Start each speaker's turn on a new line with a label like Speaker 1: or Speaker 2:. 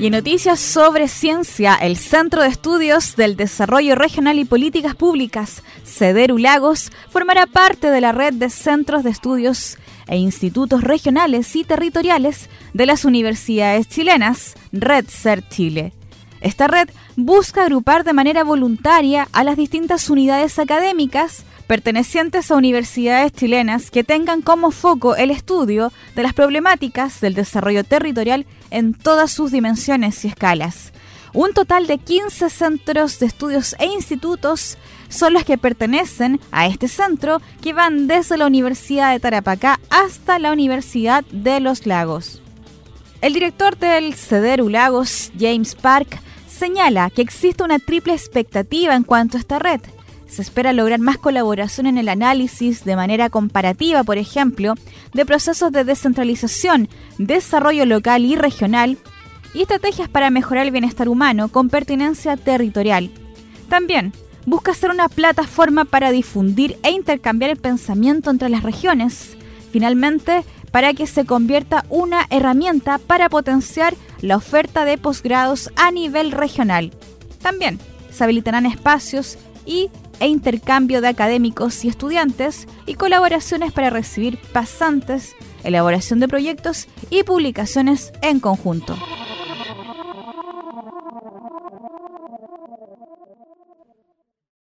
Speaker 1: Y en noticias sobre ciencia, el Centro de Estudios del Desarrollo Regional y Políticas Públicas, CEDERU Lagos, formará parte de la red de centros de estudios e institutos regionales y territoriales de las universidades chilenas, Red CER Chile. Esta red busca agrupar de manera voluntaria a las distintas unidades académicas pertenecientes a universidades chilenas que tengan como foco el estudio de las problemáticas del desarrollo territorial en todas sus dimensiones y escalas. Un total de 15 centros de estudios e institutos son los que pertenecen a este centro, que van desde la Universidad de Tarapacá hasta la Universidad de Los Lagos. El director del CEDERU Lagos, James Park, señala que existe una triple expectativa en cuanto a esta red. Se espera lograr más colaboración en el análisis de manera comparativa, por ejemplo, de procesos de descentralización, desarrollo local y regional, y estrategias para mejorar el bienestar humano con pertinencia territorial. También busca ser una plataforma para difundir e intercambiar el pensamiento entre las regiones, finalmente para que se convierta una herramienta para potenciar la oferta de posgrados a nivel regional. También se habilitarán espacios e intercambio de académicos y estudiantes y colaboraciones para recibir pasantes, elaboración de proyectos y publicaciones en conjunto.